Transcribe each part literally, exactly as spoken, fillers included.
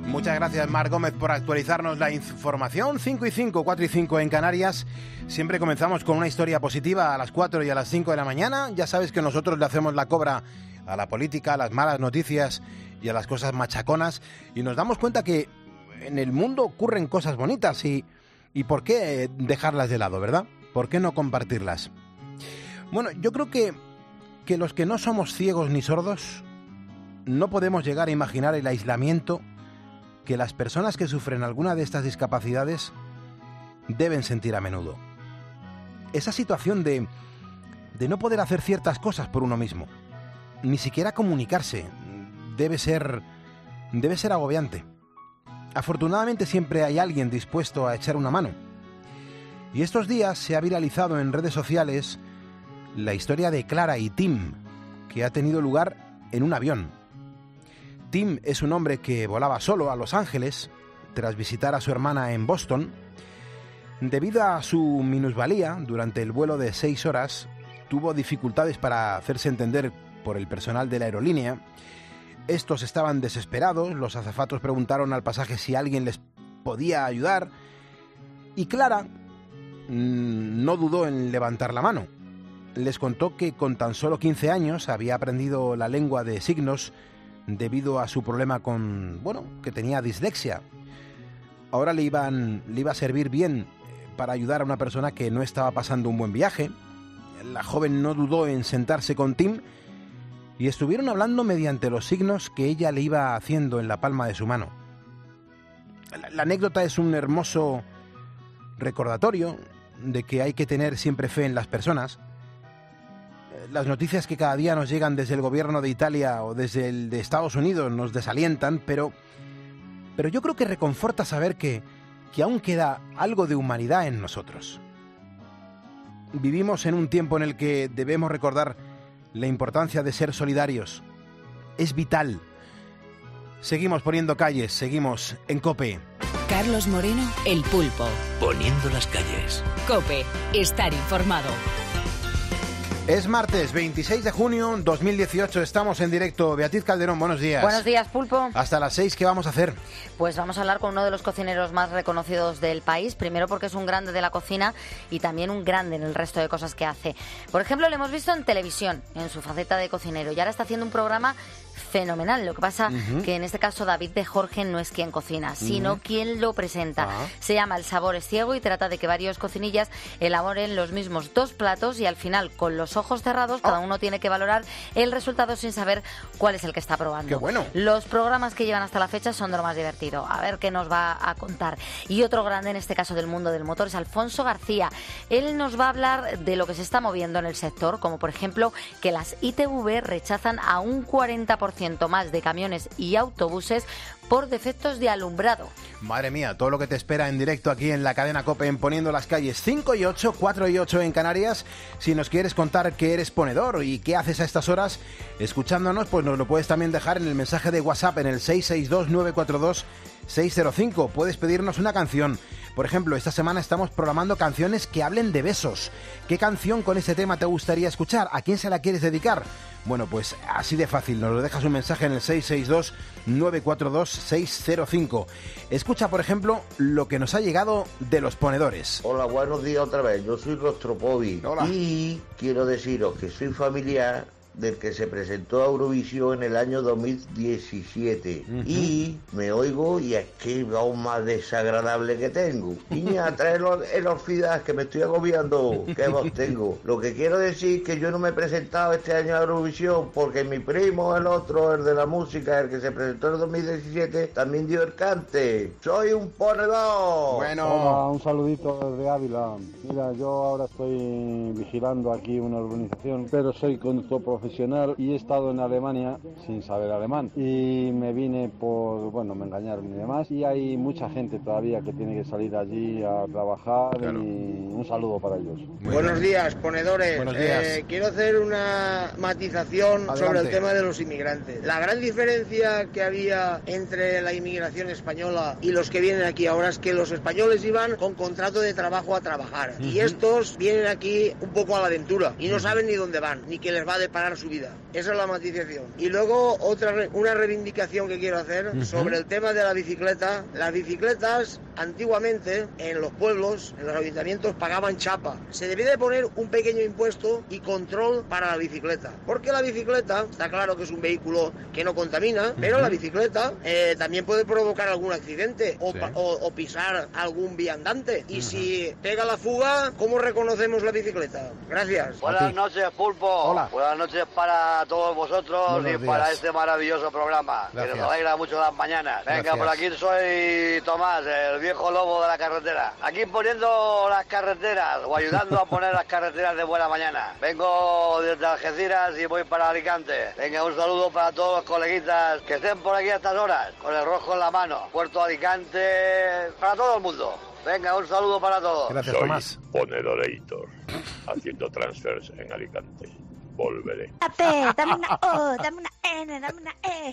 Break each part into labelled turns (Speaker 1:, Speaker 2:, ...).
Speaker 1: Muchas gracias, Mar Gómez, por actualizarnos la información. cinco y cinco, cuatro y cinco en Canarias. Siempre comenzamos con una historia positiva a las cuatro y a las cinco de la mañana. Ya sabes que nosotros le hacemos la cobra a la política, a las malas noticias y a las cosas machaconas. Y nos damos cuenta que en el mundo ocurren cosas bonitas y, y ¿por qué dejarlas de lado, verdad? ¿Por qué no compartirlas? Bueno, yo creo que, que los que no somos ciegos ni sordos no podemos llegar a imaginar el aislamiento que las personas que sufren alguna de estas discapacidades deben sentir a menudo. Esa situación de, de no poder hacer ciertas cosas por uno mismo, ni siquiera comunicarse, debe ser, debe ser agobiante. Afortunadamente siempre hay alguien dispuesto a echar una mano. Y estos días se ha viralizado en redes sociales la historia de Clara y Tim, que ha tenido lugar en un avión. Tim es un hombre que volaba solo a Los Ángeles tras visitar a su hermana en Boston. Debido a su minusvalía, durante el vuelo de seis horas, tuvo dificultades para hacerse entender por el personal de la aerolínea. Estos estaban desesperados, los azafatos preguntaron al pasaje si alguien les podía ayudar y Clara mmm, no dudó en levantar la mano. Les contó que con tan solo quince años había aprendido la lengua de signos debido a su problema con, bueno, que tenía dislexia. Ahora le, iban, le iba a servir bien para ayudar a una persona que no estaba pasando un buen viaje. La joven no dudó en sentarse con Tim y estuvieron hablando mediante los signos que ella le iba haciendo en la palma de su mano. La, la anécdota es un hermoso recordatorio de que hay que tener siempre fe en las personas. Las noticias que cada día nos llegan desde el gobierno de Italia o desde el de Estados Unidos nos desalientan, pero, pero yo creo que reconforta saber que, que aún queda algo de humanidad en nosotros. Vivimos en un tiempo en el que debemos recordar la importancia de ser solidarios. Es vital. Seguimos poniendo calles, seguimos en COPE.
Speaker 2: Carlos Moreno, El Pulpo.
Speaker 3: Poniendo las calles.
Speaker 2: COPE, estar informado.
Speaker 1: Es martes veintiséis de junio dos mil dieciocho, estamos en directo. Beatriz Calderón, buenos días.
Speaker 4: Buenos días, Pulpo.
Speaker 1: Hasta las seis, ¿qué vamos a hacer?
Speaker 4: Pues vamos a hablar con uno de los cocineros más reconocidos del país, primero porque es un grande de la cocina y también un grande en el resto de cosas que hace. Por ejemplo, lo hemos visto en televisión, en su faceta de cocinero, y ahora está haciendo un programa fenomenal. Lo que pasa uh-huh. que en este caso David de Jorge no es quien cocina, sino uh-huh. quien lo presenta. Uh-huh. Se llama El sabor es ciego y trata de que varios cocinillas elaboren los mismos dos platos y al final, con los ojos cerrados, cada uno tiene que valorar el resultado sin saber cuál es el que está probando.
Speaker 1: ¡Qué bueno!
Speaker 4: Los programas que llevan hasta la fecha son de lo más divertido. A ver qué nos va a contar. Y otro grande en este caso del mundo del motor es Alfonso García. Él nos va a hablar de lo que se está moviendo en el sector, como por ejemplo que las I T V rechazan a un cuarenta por ciento más de camiones y autobuses por defectos de alumbrado.
Speaker 1: Madre mía, todo lo que te espera en directo aquí en la cadena COPE en Poniendo las Calles. Cinco y ocho, cuatro y ocho en Canarias. Si nos quieres contar que eres ponedor y qué haces a estas horas escuchándonos, pues nos lo puedes también dejar en el mensaje de WhatsApp en el seis seis dos, nueve cuatro dos, seis cero cinco. Puedes pedirnos una canción. Por ejemplo, esta semana estamos programando canciones que hablen de besos. ¿Qué canción con este tema te gustaría escuchar? ¿A quién se la quieres dedicar? Bueno, pues así de fácil, nos lo dejas un mensaje en el seis seis dos, nueve cuatro dos, seis cero cinco. Escucha, por ejemplo, lo que nos ha llegado de los ponedores.
Speaker 5: Hola, buenos días otra vez, yo soy Rostropovi.
Speaker 1: Hola.
Speaker 5: Y quiero deciros que soy familiar del que se presentó a Eurovisión en el año dos mil diecisiete. Uh-huh. Y me oigo y es que aún más desagradable que tengo. Niña, tráelo el orfidad, que me estoy agobiando. ¿Qué voz tengo? Lo que quiero decir es que yo no me he presentado este año a Eurovisión porque mi primo, el otro, el de la música, el que se presentó en el dos mil diecisiete, también dio el cante. ¡Soy un ponedor!
Speaker 1: Bueno.
Speaker 6: Hola, un saludito desde Ávila. Mira, yo ahora estoy vigilando aquí una urbanización, pero soy conductor profesional y he estado en Alemania sin saber alemán y me vine por, bueno, me engañaron y demás, y hay mucha gente todavía que tiene que salir allí a trabajar. Claro. Y un saludo para ellos.
Speaker 7: Muy Buenos bien. días, ponedores.
Speaker 1: Buenos días.
Speaker 7: Eh, quiero hacer una matización Adelante. sobre el tema de los inmigrantes. La gran diferencia que había entre la inmigración española y los que vienen aquí ahora es que los españoles iban con contrato de trabajo a trabajar uh-huh. y estos vienen aquí un poco a la aventura y no uh-huh. saben ni dónde van, ni qué les va a deparar ganar su vida. Esa es la matización. Y luego otra una reivindicación que quiero hacer uh-huh. sobre el tema de la bicicleta. Las bicicletas antiguamente en los pueblos, en los ayuntamientos, pagaban chapa. Se debía de poner un pequeño impuesto y control para la bicicleta, porque la bicicleta, está claro que es un vehículo que no contamina, uh-huh. pero la bicicleta eh, también puede provocar algún accidente o, sí. o, o pisar algún viandante. Y uh-huh. si pega la fuga, ¿cómo reconocemos la bicicleta? Gracias.
Speaker 8: Buenas noches, Pulpo.
Speaker 1: Hola.
Speaker 8: Buenas noches para todos vosotros
Speaker 1: Buenos
Speaker 8: y
Speaker 1: días.
Speaker 8: para este maravilloso programa,
Speaker 1: Gracias.
Speaker 8: que nos alegra mucho las mañanas. Venga,
Speaker 1: Gracias.
Speaker 8: por aquí soy Tomás, el viejo lobo de la carretera. Aquí poniendo las carreteras o ayudando a poner las carreteras de buena mañana. Vengo desde Algeciras y voy para Alicante. Venga, un saludo para todos los coleguitas que estén por aquí a estas horas, con el rojo en la mano. Puerto Alicante, para todo el mundo. Venga, un saludo para todos.
Speaker 1: Gracias,
Speaker 9: Soy
Speaker 1: Tomás.
Speaker 9: Ponedorator, haciendo transfers en Alicante. Volveré.
Speaker 10: A P, dame una O, dame una N, dame una E.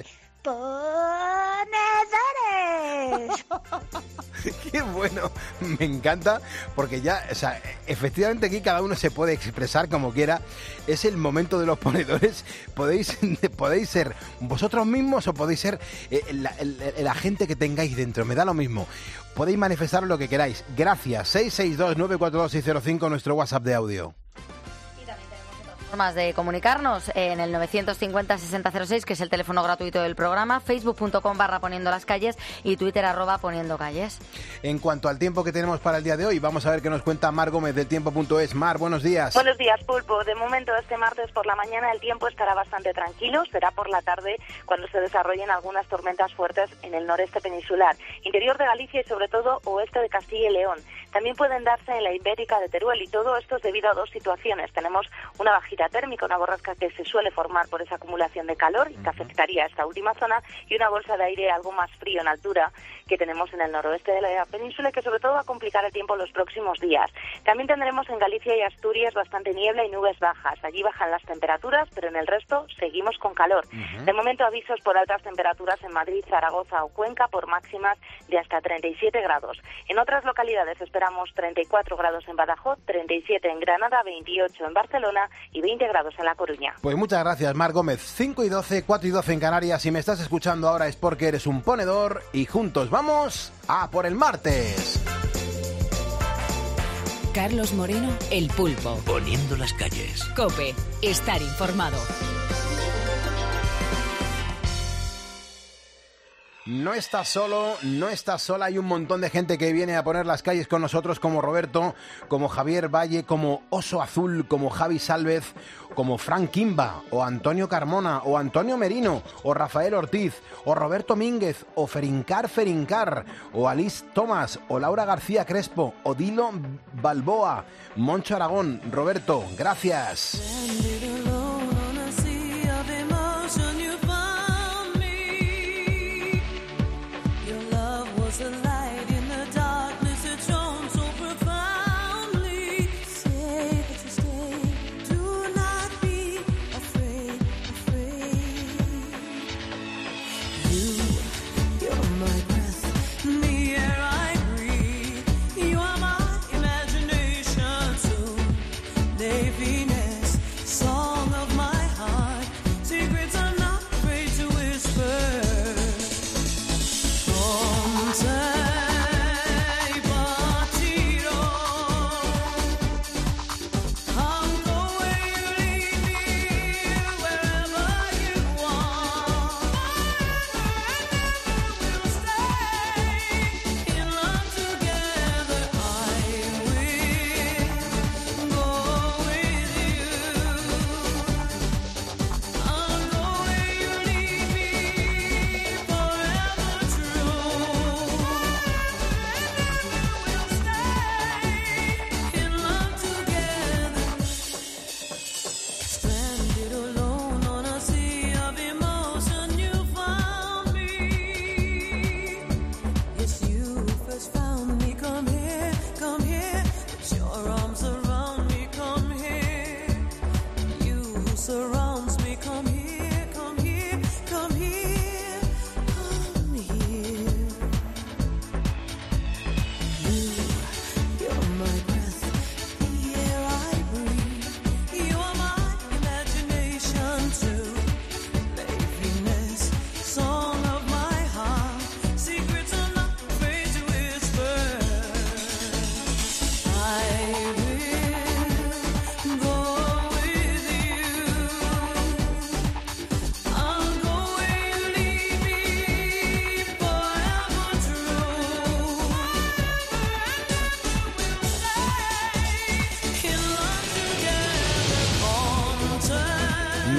Speaker 10: Ponedores.
Speaker 1: Qué bueno, me encanta, porque ya, o sea, efectivamente aquí cada uno se puede expresar como quiera. Es el momento de los ponedores. Podéis, podéis ser vosotros mismos o podéis ser eh, la, el, el agente que tengáis dentro, me da lo mismo. Podéis manifestar lo que queráis. Gracias. seis seis dos, nueve cuatro dos, seis cero cinco, nuestro WhatsApp de audio.
Speaker 4: Formas de comunicarnos en el novecientos cincuenta, sesenta cero seis, que es el teléfono gratuito del programa, facebook.com barra poniendo las calles y twitter arroba poniendo calles.
Speaker 1: En cuanto al tiempo que tenemos para el día de hoy, vamos a ver qué nos cuenta Mar Gómez del tiempo punto es. Mar, buenos días.
Speaker 11: Buenos días, Pulpo. De momento, este martes por la mañana el tiempo estará bastante tranquilo. Será por la tarde cuando se desarrollen algunas tormentas fuertes en el noreste peninsular, interior de Galicia y sobre todo oeste de Castilla y León. También pueden darse en la Ibérica de Teruel y todo esto es debido a dos situaciones. Tenemos una bajita térmica, una borrasca que se suele formar por esa acumulación de calor y que afectaría a esta última zona, y una bolsa de aire algo más frío en altura que tenemos en el noroeste de la península y que sobre todo va a complicar el tiempo los próximos días. También tendremos en Galicia y Asturias bastante niebla y nubes bajas. Allí bajan las temperaturas, pero en el resto seguimos con calor. Uh-huh. De momento avisos por altas temperaturas en Madrid, Zaragoza o Cuenca por máximas de hasta treinta y siete grados. En otras localidades esperamos treinta y cuatro grados en Badajoz, treinta y siete en Granada, veintiocho en Barcelona y veinte grados en La Coruña.
Speaker 1: Pues muchas gracias, Mar Gómez. cinco y doce, cuatro y doce en Canarias. Si me estás escuchando ahora es porque eres un ponedor y juntos vamos a por el martes.
Speaker 2: Carlos Moreno, El Pulpo.
Speaker 3: Poniendo las calles.
Speaker 2: COPE, estar informado.
Speaker 1: No estás solo, no estás sola, hay un montón de gente que viene a poner las calles con nosotros, como Roberto, como Javier Valle, como Oso Azul, como Javi Sálvez, como Frank Kimba, o Antonio Carmona, o Antonio Merino, o Rafael Ortiz, o Roberto Mínguez, o Ferincar Ferincar, o Alice Tomás, o Laura García Crespo, o Dilo Balboa, Moncho Aragón. Roberto, gracias.
Speaker 12: Song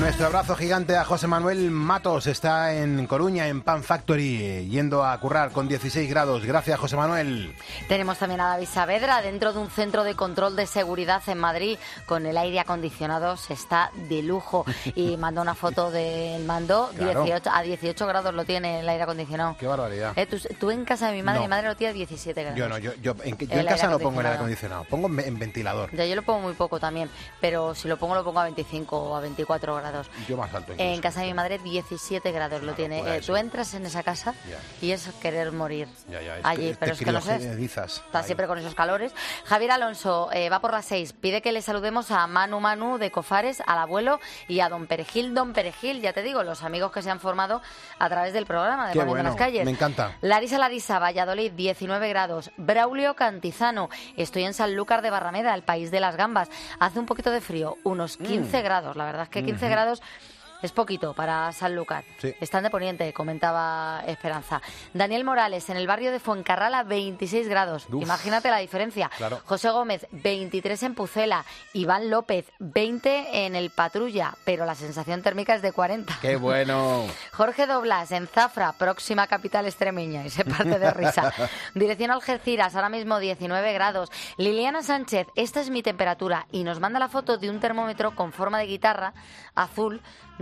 Speaker 1: Nuestro abrazo gigante a José Manuel Matos, está en Coruña, en Pan Factory, yendo a currar con dieciséis grados. Gracias, José Manuel.
Speaker 4: Tenemos también a David Saavedra dentro de un centro de control de seguridad en Madrid, con el aire acondicionado, se está de lujo. Y mandó una foto del mando,
Speaker 1: Claro.
Speaker 4: dieciocho, a dieciocho grados lo tiene el aire acondicionado.
Speaker 1: Qué barbaridad.
Speaker 4: Eh, tú, tú en casa de mi madre,
Speaker 1: No.
Speaker 4: mi madre lo tiene a diecisiete grados.
Speaker 1: Yo no, yo, yo en, yo
Speaker 4: El
Speaker 1: en casa
Speaker 4: aire
Speaker 1: no pongo el aire
Speaker 4: acondicionado.
Speaker 1: acondicionado, pongo en, en ventilador.
Speaker 4: Ya, yo lo pongo muy poco también, pero si lo pongo, lo pongo a veinticinco o a veinticuatro grados.
Speaker 1: Yo más alto incluso.
Speaker 4: En casa de mi madre, diecisiete grados lo tiene.
Speaker 1: locura
Speaker 4: Eh,
Speaker 1: eso.
Speaker 4: tú entras en esa casa
Speaker 1: Ya.
Speaker 4: y es querer morir
Speaker 1: Ya, ya, es
Speaker 4: allí,
Speaker 1: que
Speaker 4: pero
Speaker 1: te
Speaker 4: es que no sé.
Speaker 1: criogenizas.
Speaker 4: Está siempre con esos calores. Javier Alonso eh, va por las seis. Pide que le saludemos a Manu Manu de Cofares, al abuelo y a Don Perejil. Don Perejil, ya te digo, los amigos que se han formado a través del programa de
Speaker 1: Qué
Speaker 4: Poniendo
Speaker 1: bueno,
Speaker 4: las Calles.
Speaker 1: me encanta.
Speaker 4: Larisa Larisa, Valladolid, diecinueve grados. Braulio Cantizano, estoy en Sanlúcar de Barrameda, el país de las gambas. Hace un poquito de frío, unos quince
Speaker 1: Mm.
Speaker 4: grados. La verdad es que quince
Speaker 1: Ujú.
Speaker 4: grados es poquito para Sanlúcar.
Speaker 1: Sí.
Speaker 4: Están de poniente, comentaba Esperanza. Daniel Morales, en el barrio de Fuencarrala, veintiséis grados.
Speaker 1: Uf.
Speaker 4: Imagínate la diferencia.
Speaker 1: Claro.
Speaker 4: José Gómez, veintitrés en Pucela. Iván López, veinte en el Patrulla, pero la sensación térmica es de cuarenta.
Speaker 1: Qué bueno.
Speaker 4: Jorge Doblas, en Zafra, próxima capital extremeña, y se parte de risa. Dirección Algeciras, ahora mismo diecinueve grados. Liliana Sánchez, esta es mi temperatura, y nos manda la foto de un termómetro con forma de guitarra azul,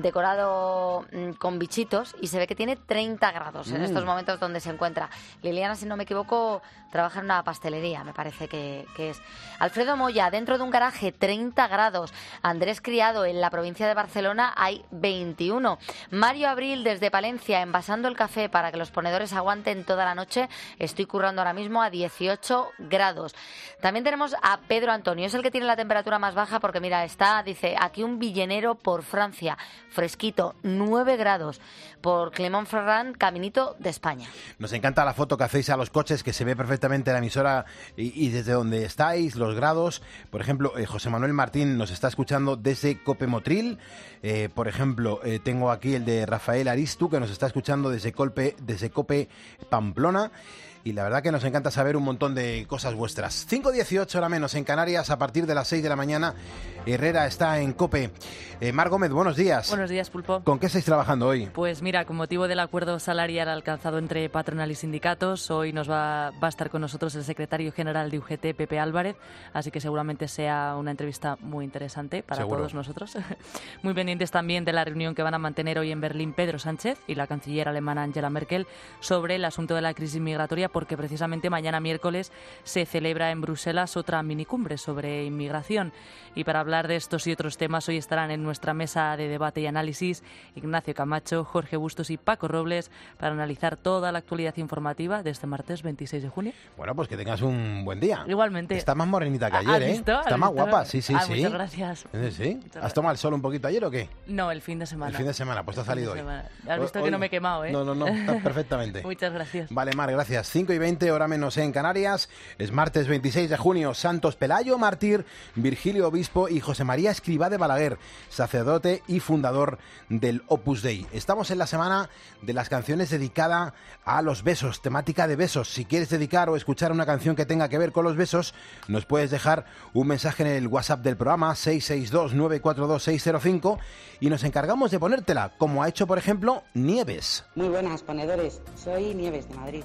Speaker 4: decorado mm, con bichitos, y se ve que tiene treinta grados en
Speaker 12: Mm.
Speaker 4: estos momentos donde se encuentra. Liliana, si no me equivoco, trabaja en una pastelería, me parece que, que es. Alfredo Moya, dentro de un garaje, treinta grados. Andrés Criado, en la provincia de Barcelona, hay veintiuno. Mario Abril, desde Palencia, envasando el café para que los ponedores aguanten toda la noche. Estoy currando ahora mismo a dieciocho grados. También tenemos a Pedro Antonio, es el que tiene la temperatura más baja porque, mira, está, dice, aquí un villenero por Francia, fresquito, nueve grados. Por Clermont-Ferrand, caminito de España.
Speaker 1: Nos encanta la foto que hacéis a los coches, que se ve perfectamente la emisora y, y desde donde estáis, los grados. Por ejemplo, eh, José Manuel Martín nos está escuchando desde Cope Motril. Eh, por ejemplo, eh, tengo aquí el de Rafael Aristu, que nos está escuchando desde, Colpe, desde Cope Pamplona. Y la verdad que nos encanta saber un montón de cosas vuestras. cinco dieciocho, hora menos en Canarias, a partir de las seis de la mañana. Herrera está en COPE. Eh, Mar Gómez, buenos días.
Speaker 12: Buenos días, Pulpo.
Speaker 1: ¿Con qué estáis trabajando hoy?
Speaker 12: Pues mira, con motivo del acuerdo salarial alcanzado entre patronal y sindicatos, hoy nos va, va a estar con nosotros el secretario general de U G T, Pepe Álvarez, así que seguramente sea una entrevista muy interesante para
Speaker 1: Seguro.
Speaker 12: todos nosotros. Muy pendientes también de la reunión que van a mantener hoy en Berlín Pedro Sánchez y la canciller alemana Angela Merkel sobre el asunto de la crisis migratoria, porque precisamente mañana miércoles se celebra en Bruselas otra minicumbre sobre inmigración. Y para hablar de estos y otros temas, hoy estarán en nuestra mesa de debate y análisis Ignacio Camacho, Jorge Bustos y Paco Robles para analizar toda la actualidad informativa de este martes veintiséis de junio.
Speaker 1: Bueno, pues que tengas un buen día.
Speaker 12: Igualmente.
Speaker 1: Está más morenita que
Speaker 12: ¿Has
Speaker 1: ayer, ¿eh?
Speaker 12: visto?
Speaker 1: Está
Speaker 12: ¿Has
Speaker 1: más
Speaker 12: visto?
Speaker 1: guapa, sí, sí,
Speaker 12: Ah,
Speaker 1: sí.
Speaker 12: muchas gracias.
Speaker 1: Sí, sí.
Speaker 12: Muchas
Speaker 1: ¿Has tomado el sol un poquito ayer o qué?
Speaker 12: No, el fin de semana.
Speaker 1: El fin de semana, pues te ha
Speaker 12: El fin de
Speaker 1: salido hoy.
Speaker 12: semana. Has visto
Speaker 1: Hoy-
Speaker 12: que no me he quemado, ¿eh?
Speaker 1: No, no, no, está perfectamente.
Speaker 12: Muchas gracias.
Speaker 1: Vale, Mar, gracias. cinco y veinte, hora menos en Canarias. Es martes veintiséis de junio. Santos Pelayo Mártir, Virgilio Obispo y José María Escrivá de Balaguer, sacerdote y fundador del Opus Dei. Estamos en la semana de las canciones dedicada a los besos, temática de besos. Si quieres dedicar o escuchar una canción que tenga que ver con los besos, nos puedes dejar un mensaje en el WhatsApp del programa seis seis dos, nueve cuatro dos, seis cero cinco y nos encargamos de ponértela, como ha hecho, por ejemplo, Nieves.
Speaker 13: Muy buenas, ponedores. Soy Nieves, de Madrid.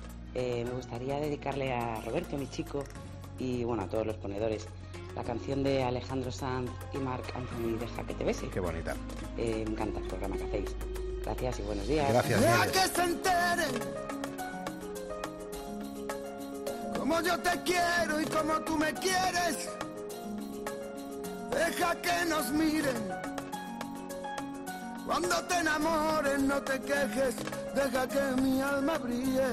Speaker 13: Eh, me gustaría dedicarle a Roberto, mi chico, y bueno, a todos los ponedores, la canción de Alejandro Sanz y Marc Anthony, Deja que te bese.
Speaker 1: Qué bonita.
Speaker 13: Eh, me encanta el programa que hacéis. Gracias y buenos días.
Speaker 1: Gracias,
Speaker 14: Deja
Speaker 1: Nieves.
Speaker 14: que se entere como yo te quiero y como tú me quieres. Deja que nos miren cuando te enamores, no te quejes. Deja que mi alma brille.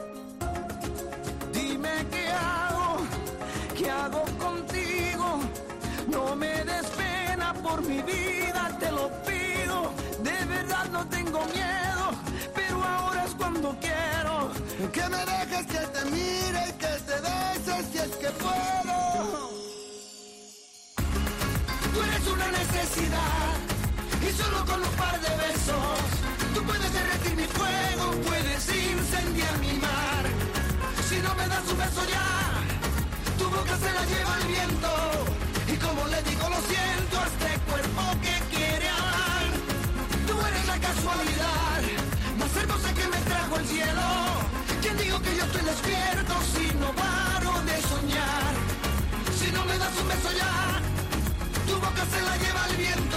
Speaker 14: Dime qué hago, qué hago contigo. No me des pena por mi vida, te lo pido. De verdad no tengo miedo, pero ahora es cuando quiero. Que me dejes que te mire y que te beses si es que puedo. Tú eres una necesidad y solo con un par de besos tú puedes derretir mi fuego, puedes incendiar mi mar. Si no me das un beso ya, tu boca se la lleva el viento. Y como le digo lo siento a este cuerpo que quiere hablar. cielo. ¿Quién dijo que yo estoy despierto si no paro de soñar? Si no me das un beso ya, tu boca se la lleva el viento.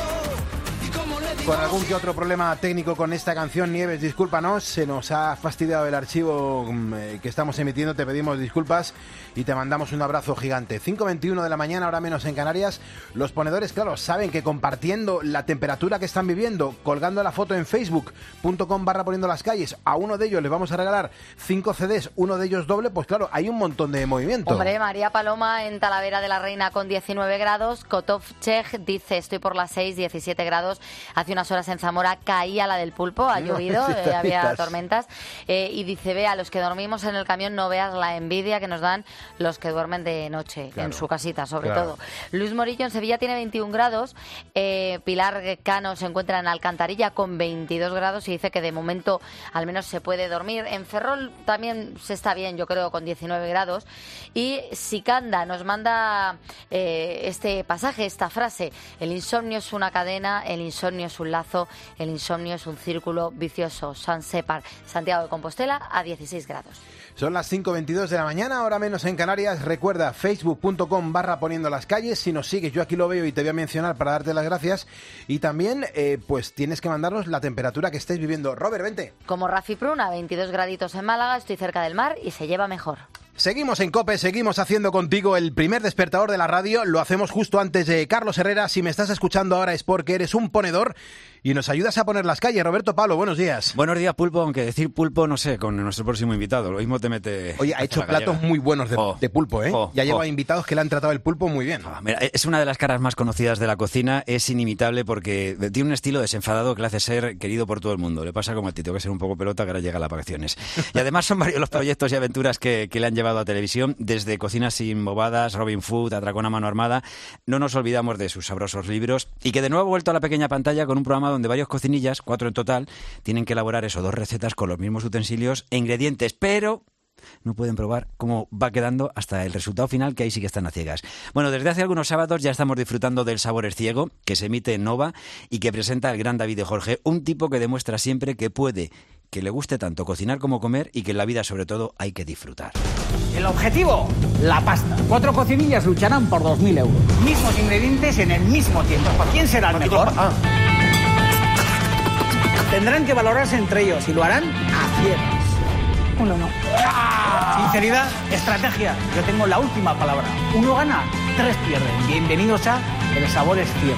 Speaker 1: Con algún que otro problema técnico con esta canción, Nieves, discúlpanos, se nos ha fastidiado el archivo eh, que estamos emitiendo, te pedimos disculpas y te mandamos un abrazo gigante. cinco veintiuno de la mañana, ahora menos en Canarias. Los ponedores, claro, saben que compartiendo la temperatura que están viviendo, colgando la foto en facebook punto com barra poniendo las calles, a uno de ellos les vamos a regalar cinco C Ds, uno de ellos doble, pues claro, hay un montón de movimiento.
Speaker 4: Hombre, María Paloma en Talavera de la Reina con diecinueve grados, Kotovchek dice, estoy por las seis, diecisiete grados, hace unas horas en Zamora caía la del pulpo, ha llovido,
Speaker 15: No,
Speaker 4: eh, había tormentas, eh, y dice, ve, a los que dormimos en el camión no veas la envidia que nos dan los que duermen de noche, claro, en su casita, sobre claro. todo. Luis Morillo en Sevilla tiene veintiún grados, eh, Pilar Cano se encuentra en Alcantarilla con veintidós grados y dice que de momento al menos se puede dormir. En Ferrol también se está bien, yo creo, con diecinueve grados. Y Sicanda nos manda eh, este pasaje, esta frase, el insomnio es una cadena, el insomnio es un lazo, el insomnio es un círculo vicioso. San Separ, Santiago de Compostela, a dieciséis grados.
Speaker 1: Son las cinco veintidós de la mañana, ahora menos en Canarias. Recuerda, facebook punto com barra poniendo las calles. Si nos sigues, yo aquí lo veo y te voy a mencionar para darte las gracias. Y también, eh, pues tienes que mandarnos la temperatura que estés viviendo. Robert, vente.
Speaker 4: Como Rafi Pruna, veintidós graditos en Málaga, estoy cerca del mar y se lleva mejor.
Speaker 1: Seguimos en COPE, seguimos haciendo contigo el primer despertador de la radio. Lo hacemos justo antes de Carlos Herrera. Si me estás escuchando ahora es porque eres un ponedor y nos ayudas a poner las calles. Roberto Pablo, buenos días.
Speaker 16: Buenos días, Pulpo, aunque decir pulpo, no sé, con nuestro próximo invitado. Lo mismo te mete...
Speaker 1: Oye, ha hecho platos muy buenos de, oh, de pulpo, ¿eh? Oh, ya lleva oh. invitados que le han tratado el pulpo muy bien.
Speaker 16: Oh, mira, es una de las caras más conocidas de la cocina, es inimitable porque tiene un estilo desenfadado que le hace ser querido por todo el mundo. Le pasa como a ti, tengo que ser un poco pelota que ahora llega a las vacaciones. Y además son varios los proyectos y aventuras que, que le han llevado a televisión, desde Cocina sin bobadas, Robin Food, Atracón a mano armada. No nos olvidamos de sus sabrosos libros y que de nuevo ha vuelto a la pequeña pantalla con un programa donde varios cocinillas, cuatro en total, tienen que elaborar eso, dos recetas con los mismos utensilios e ingredientes, pero no pueden probar cómo va quedando hasta el resultado final, que ahí sí que están a ciegas. Bueno, desde hace algunos sábados ya estamos disfrutando del Sabor es Ciego, que se emite en Nova y que presenta el gran David de Jorge, un tipo que demuestra siempre que puede, que le guste tanto cocinar como comer y que en la vida sobre todo hay que disfrutar.
Speaker 17: El objetivo, la pasta. Cuatro cocinillas lucharán por dos mil euros. Mismos ingredientes en el mismo tiempo. ¿Quién será el mejor? Ah. Tendrán que valorarse entre ellos y lo harán a ciegas. Uno no. ¡Ah! Sinceridad, estrategia. Yo tengo la última palabra. Uno gana, tres pierden. Bienvenidos a El Sabor es Ciego.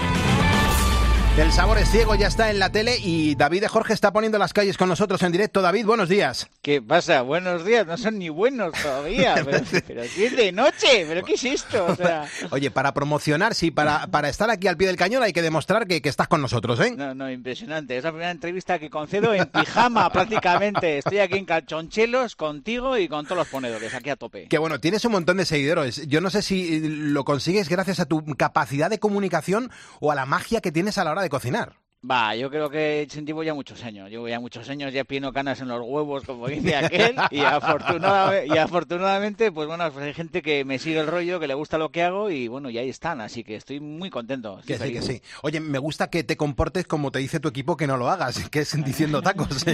Speaker 1: El Sabor es Ciego ya está en la tele y David de Jorge está poniendo las calles con nosotros en directo. David, buenos días.
Speaker 18: ¿Qué pasa? Buenos días, no son ni buenos todavía, pero, pero si es de noche, ¿pero qué es esto? O sea...
Speaker 1: Oye, para promocionar, sí, para, para estar aquí al pie del cañón hay que demostrar que, que estás con nosotros, ¿eh?
Speaker 18: No, no, impresionante. Es la primera entrevista que concedo en pijama prácticamente. Estoy aquí en calchonchelos contigo y con todos los ponedores, aquí a tope.
Speaker 1: Que bueno, tienes un montón de seguidores. Yo no sé si lo consigues gracias a tu capacidad de comunicación o a la magia que tienes a la hora de cocinar.
Speaker 18: Va, yo creo que llevo ya muchos años, llevo ya muchos años, ya pino canas en los huevos, como dice aquel, y afortunadamente, y afortunadamente pues bueno, pues hay gente que me sigue el rollo, que le gusta lo que hago, y bueno, y ahí están, así que estoy muy contento.
Speaker 1: Que sí, que sí. Oye, me gusta que te comportes como te dice tu equipo que no lo hagas, que es diciendo tacos.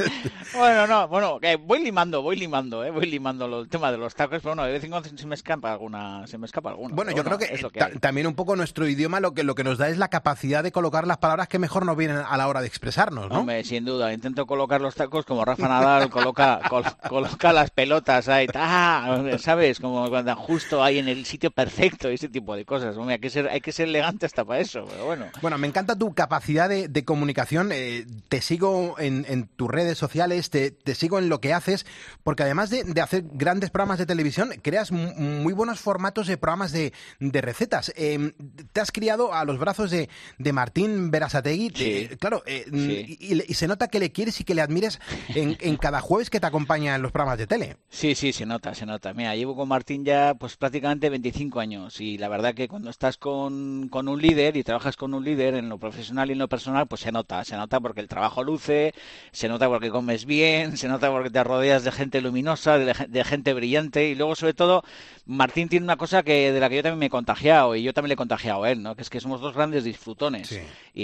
Speaker 18: Bueno, no, bueno, que voy limando, voy limando, eh, voy limando lo, el tema de los tacos, pero bueno, de vez en cuando se me escapa alguna, se me escapa alguna.
Speaker 1: Bueno, yo
Speaker 18: bueno,
Speaker 1: creo que,
Speaker 18: es lo que
Speaker 1: ta- también un poco nuestro idioma lo que, lo que nos da es la capacidad de colocar las palabras que mejor nos vienen a la hora de expresarnos, ¿no?
Speaker 18: Hombre, sin duda. Intento colocar los tacos como Rafa Nadal coloca col, coloca las pelotas ahí, ¡ah! ¿Sabes? Como cuando justo ahí en el sitio perfecto, ese tipo de cosas. Hombre, hay que ser, hay que ser elegante hasta para eso, pero bueno.
Speaker 1: Bueno, me encanta tu capacidad de, de comunicación. Eh, te sigo en, en tus redes sociales, te, te sigo en lo que haces, porque además de, de hacer grandes programas de televisión, creas m- muy buenos formatos de programas de, de recetas. Eh, te has criado a los brazos de, de Martín Berasategui. Sí. Eh, claro, Eh, sí. y, y se nota que le quieres y que le admires en, en cada jueves que te acompaña en los programas de tele.
Speaker 18: Sí, sí, se nota, se nota. Mira, llevo con Martín ya pues prácticamente veinticinco años y la verdad que cuando estás con, con un líder y trabajas con un líder en lo profesional y en lo personal, pues se nota, se nota porque el trabajo luce, se nota porque comes bien, se nota porque te rodeas de gente luminosa, de, de gente brillante y luego sobre todo Martín tiene una cosa que de la que yo también me he contagiado y yo también le he contagiado a él, ¿no? Que es que somos dos grandes disfrutones. Sí. Y eso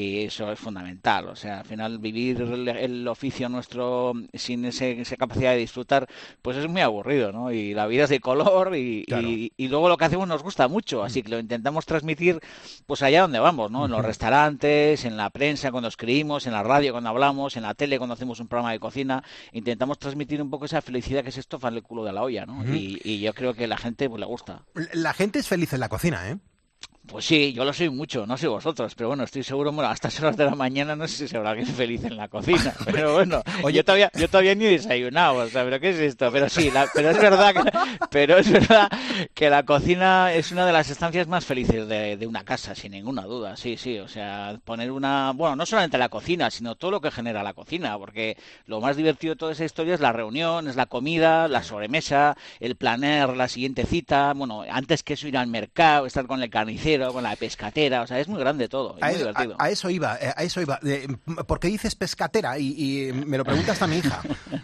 Speaker 18: eso es fundamental. O sea, al final vivir el, el oficio nuestro sin ese, esa capacidad de disfrutar, pues es muy aburrido, ¿no? Y la vida es de color y, claro. y, y luego lo que hacemos nos gusta mucho, así que lo intentamos transmitir pues allá donde vamos, ¿no? En los restaurantes, en la prensa cuando escribimos, en la radio cuando hablamos, en la tele cuando hacemos un programa de cocina, intentamos transmitir un poco esa felicidad que se estofa en el culo de la olla, ¿no? Uh-huh. y, y yo creo que la gente pues le gusta.
Speaker 1: La gente es feliz en la cocina, ¿eh?
Speaker 18: Pues sí, yo lo soy mucho, no sé vosotros, pero bueno, estoy seguro, bueno, a estas horas de la mañana no sé si se habrá alguien feliz en la cocina, pero bueno, Oye, yo todavía yo todavía ni he desayunado, o sea, pero ¿qué es esto? Pero sí, la, pero es verdad que, pero es verdad que la cocina es una de las estancias más felices de, de una casa, sin ninguna duda, sí, sí, o sea, poner una, bueno, no solamente la cocina, sino todo lo que genera la cocina, porque lo más divertido de toda esa historia es la reunión, es la comida, la sobremesa, el planear la siguiente cita, bueno, antes que eso ir al mercado, estar con el carnicero, con la pescatera, o sea, es muy grande todo, es
Speaker 1: a,
Speaker 18: muy
Speaker 1: eso,
Speaker 18: divertido.
Speaker 1: A, a eso iba, a eso iba. ¿Por qué dices pescatera? Y, y me lo pregunta hasta mi hija.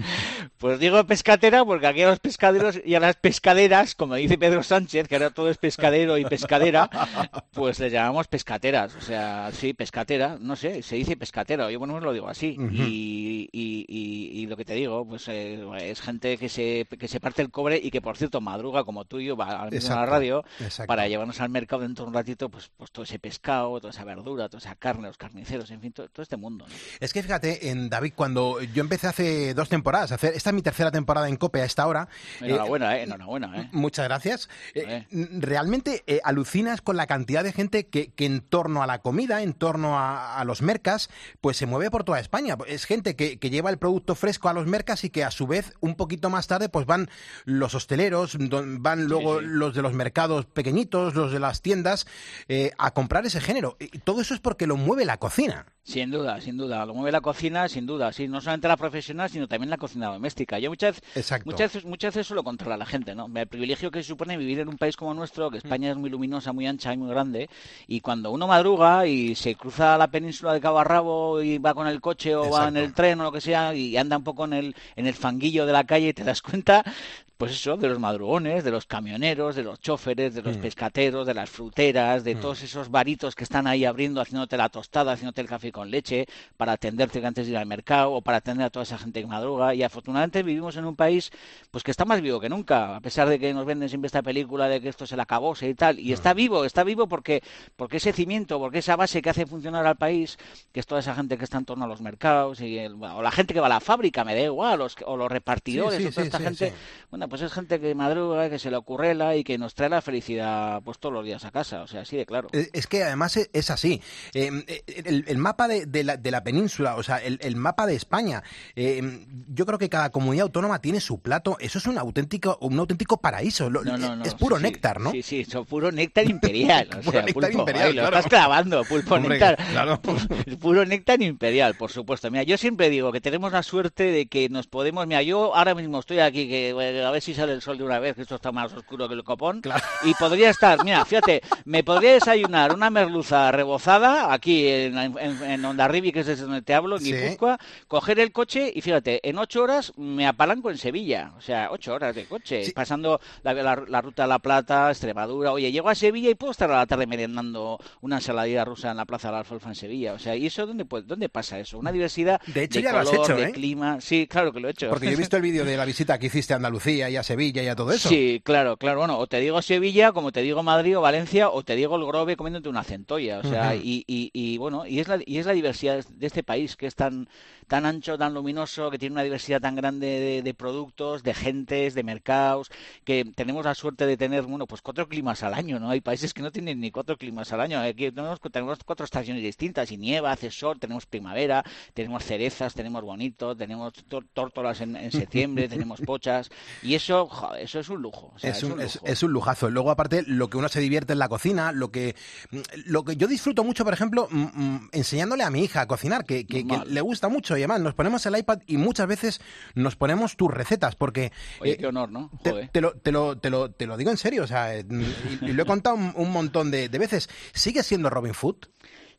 Speaker 18: Pues digo pescatera porque aquí a los pescaderos y a las pescaderas, como dice Pedro Sánchez, que ahora todo es pescadero y pescadera, pues les llamamos pescateras, o sea, sí, pescatera, no sé, se dice pescatera, yo bueno, lo digo así, uh-huh. y, y, y, y lo que te digo, pues eh, es gente que se, que se parte el cobre y que, por cierto, madruga como tú y yo, va a la radio, exacto. para llevarnos al mercado dentro de un ratito, pues, pues todo ese pescado, toda esa verdura, toda esa carne, los carniceros, en fin, todo, todo este mundo, ¿no?
Speaker 1: Es que fíjate, en David, cuando yo empecé hace dos temporadas, hacer, esta es mi tercera temporada en COPE a esta hora.
Speaker 18: Enhorabuena, eh, eh enhorabuena, eh.
Speaker 1: Muchas gracias. Eh, realmente eh, alucinas con la cantidad de gente que, que en torno a la comida, en torno a, a los mercas, pues se mueve por toda España. Es gente que, que lleva el producto fresco a los mercas y que a su vez, un poquito más tarde, pues van los hosteleros, van luego sí, sí. los de los mercados pequeñitos, los de las tiendas, eh, a comprar ese género. Y todo eso es porque lo mueve la cocina.
Speaker 18: Sin duda, sin duda. Lo mueve la cocina, sin duda. Sí, no solamente la profesional, sino también la cocina doméstica. Yo muchas veces, muchas veces, muchas veces eso lo controla la gente, ¿no? El privilegio que supone vivir en un país como nuestro, que España es muy luminosa, muy ancha y muy grande, y cuando uno madruga y se cruza la península de cabo a rabo y va con el coche o Exacto. va en el tren o lo que sea y anda un poco en el, en el fanguillo de la calle, te das cuenta, pues eso, de los madrugones, de los camioneros, de los choferes, de los mm. pescateros, de las fruteras, de mm. todos esos baritos que están ahí abriendo, haciéndote la tostada, haciéndote el café con leche, para atenderte antes de ir al mercado o para atender a toda esa gente que madruga. Y afortunadamente vivimos en un país pues que está más vivo que nunca, a pesar de que nos venden siempre esta película de que esto se la acabose y tal. Y mm. está vivo, está vivo porque, porque ese cimiento, porque esa base que hace funcionar al país, que es toda esa gente que está en torno a los mercados, y el, o la gente que va a la fábrica, me da igual, los, o los repartidores, sí, sí, o toda sí, esta sí, gente... Sí. Bueno, pues es gente que madruga, que se le ocurrela y que nos trae la felicidad pues todos los días a casa, o sea, así de claro.
Speaker 1: Es que además es así. Eh, el, el mapa de, de, la, de la península, o sea, el, el mapa de España, eh, yo creo que cada comunidad autónoma tiene su plato. Eso es un auténtico, un auténtico paraíso. Lo, no, no, no, es puro sí, néctar, ¿no?
Speaker 18: Sí, sí, es puro néctar imperial. O
Speaker 1: puro
Speaker 18: sea,
Speaker 1: néctar
Speaker 18: pulpo,
Speaker 1: imperial,
Speaker 18: ahí,
Speaker 1: claro.
Speaker 18: Lo estás clavando, pulpo
Speaker 1: Hombre,
Speaker 18: néctar.
Speaker 1: Claro.
Speaker 18: Puro néctar imperial, por supuesto. Mira, yo siempre digo que tenemos la suerte de que nos podemos... Mira, yo ahora mismo estoy aquí, que bueno, a ver si sale el sol de una vez, que esto está más oscuro que el copón, claro. Y podría estar, mira, fíjate, me podría desayunar una merluza rebozada aquí en, en, en Hondarribia, que es desde donde te hablo, en Guipúzcoa, sí. Coger el coche y fíjate, en ocho horas me apalanco en Sevilla, o sea, ocho horas de coche, sí. Pasando la, la, la ruta de La Plata, Extremadura, oye, llego a Sevilla y puedo estar a la tarde merendando una ensaladilla rusa en la Plaza de la Alfalfa en Sevilla, o sea, ¿y eso dónde, pues, dónde pasa eso? Una diversidad
Speaker 1: de, hecho,
Speaker 18: de
Speaker 1: ya
Speaker 18: color,
Speaker 1: lo has hecho,
Speaker 18: de
Speaker 1: ¿eh?
Speaker 18: Clima, sí, claro que lo he hecho.
Speaker 1: Porque yo he visto el vídeo de la visita que hiciste a Andalucía y a Sevilla y a todo eso.
Speaker 18: Sí, claro, claro, bueno, o te digo Sevilla, como te digo Madrid o Valencia, o te digo el Grove comiéndote una centolla, o sea, uh-huh. y, y, y bueno, y es la y es la diversidad de este país que es tan tan ancho, tan luminoso, que tiene una diversidad tan grande de, de productos, de gentes, de mercados, que tenemos la suerte de tener, bueno, pues cuatro climas al año, ¿no? Hay países que no tienen ni cuatro climas al año, aquí tenemos, tenemos cuatro estaciones distintas, y nieva, hace sol, tenemos primavera, tenemos cerezas, tenemos bonito, tenemos tórtolas en, en septiembre, tenemos pochas, y eso, joder, eso es un lujo. O sea,
Speaker 1: es,
Speaker 18: es,
Speaker 1: un,
Speaker 18: un lujo.
Speaker 1: Es, es un lujazo. Luego, aparte, lo que uno se divierte en la cocina, lo que lo que yo disfruto mucho, por ejemplo, m- enseñándole a mi hija a cocinar, que, que, que le gusta mucho, y además nos ponemos el iPad y muchas veces nos ponemos tus recetas, porque...
Speaker 18: Oye, eh, qué honor, ¿no?
Speaker 1: Te, te, lo, te, lo, te, lo, te lo digo en serio, o sea, y, y lo he contado un, un montón de, de veces. ¿Sigues siendo Robin Food?